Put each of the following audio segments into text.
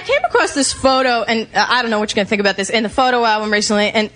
came across this photo, and I don't know what you're going to think about this, in the photo album recently, and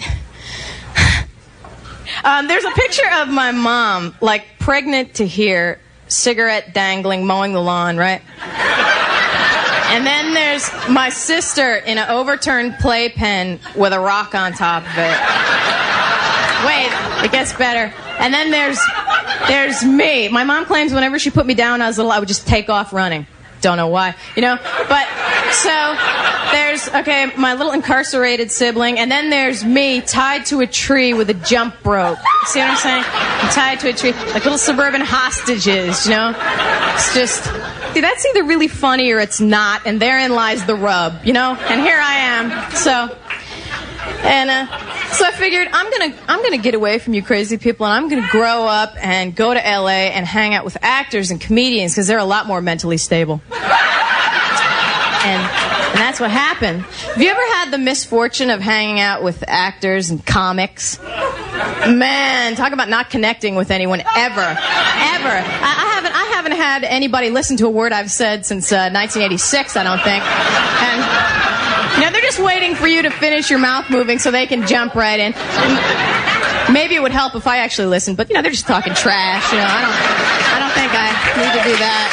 there's a picture of my mom, like, pregnant to here, cigarette dangling, mowing the lawn, right? And then there's my sister in an overturned playpen with a rock on top of it. Wait, it gets better. And then there's me. My mom claims whenever she put me down when I was little, I would just take off running. Don't know why, you know? But, so, there's, okay, my little incarcerated sibling, and then there's me tied to a tree with a jump rope. See what I'm saying? I'm tied to a tree, like little suburban hostages, you know? It's just, see, that's either really funny or it's not, and therein lies the rub, you know? And here I am, so... And so I figured I'm gonna get away from you crazy people, and I'm gonna grow up and go to LA and hang out with actors and comedians because they're a lot more mentally stable. And that's what happened. Have you ever had the misfortune of hanging out with actors and comics? Man, talk about not connecting with anyone ever. I haven't had anybody listen to a word I've said since 1986, I don't think. And you know, they're just waiting for you to finish your mouth moving so they can jump right in. Maybe it would help if I actually listened, but you know, they're just talking trash. You know, I don't think I need to do that.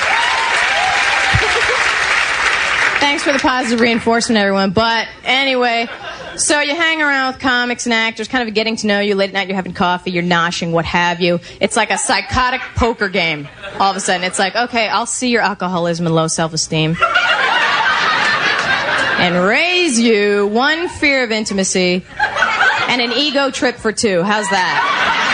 So thanks for the positive reinforcement, everyone. But anyway, so you hang around with comics and actors, kind of getting to know you. Late at night, you're having coffee, you're noshing, what have you. It's like a psychotic poker game. All of a sudden, it's like, okay, I'll see your alcoholism and low self-esteem. And raise you one fear of intimacy and an ego trip for two. How's that?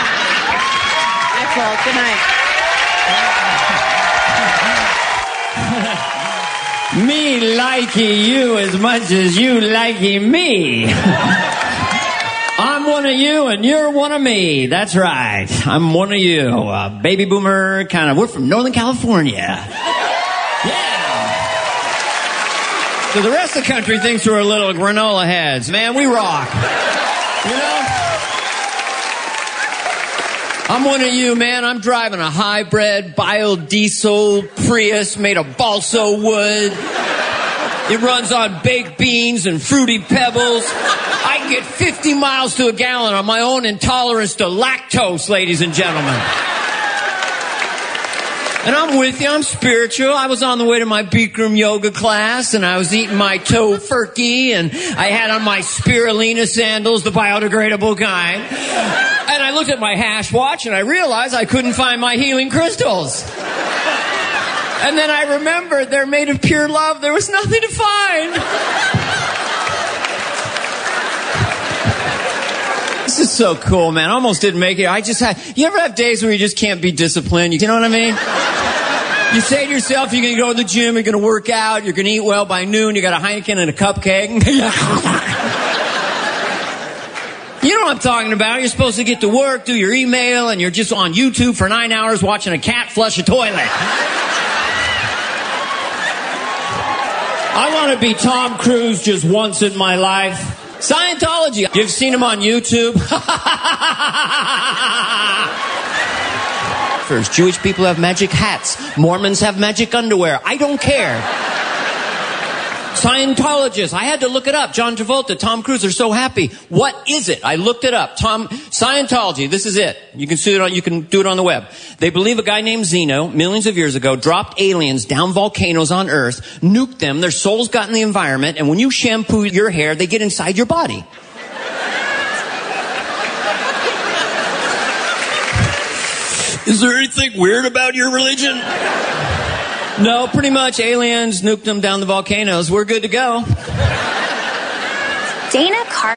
Good night. Me likey you as much as you likey me. I'm one of you and you're one of me. That's right. I'm one of you. Baby boomer kind of. We're from Northern California. So the rest of the country thinks we're little granola heads. Man, we rock. You know? I'm one of you, man. I'm driving a hybrid biodiesel Prius made of balsa wood. It runs on baked beans and fruity pebbles. I can get 50 miles to a gallon on my own intolerance to lactose, ladies and gentlemen. And I'm with you, I'm spiritual. I was on the way to my Bikram yoga class, and I was eating my tofurkey, and I had on my spirulina sandals, the biodegradable kind. And I looked at my hash watch, and I realized I couldn't find my healing crystals. And then I remembered they're made of pure love. There was nothing to find. This is so cool, man. I almost didn't make it. You ever have days where you just can't be disciplined? You know what I mean? You say to yourself, you're going to go to the gym, you're going to work out, you're going to eat well by noon, you got a Heineken and a cupcake. You know what I'm talking about. You're supposed to get to work, do your email, and you're just on YouTube for 9 hours watching a cat flush a toilet. I want to be Tom Cruise just once in my life. Scientology. You've seen him on YouTube. First, Jewish people have magic hats. Mormons have magic underwear. I don't care. Scientologists. I had to look it up. John Travolta, Tom Cruise are so happy. What is it? I looked it up. Scientology. This is it. You can see it on. You can do it on the web. They believe a guy named Zeno, millions of years ago, dropped aliens down volcanoes on Earth, nuked them. Their souls got in the environment, and when you shampoo your hair, they get inside your body. Is there anything weird about your religion? No, pretty much aliens nuked them down the volcanoes. We're good to go. Dana Carvey.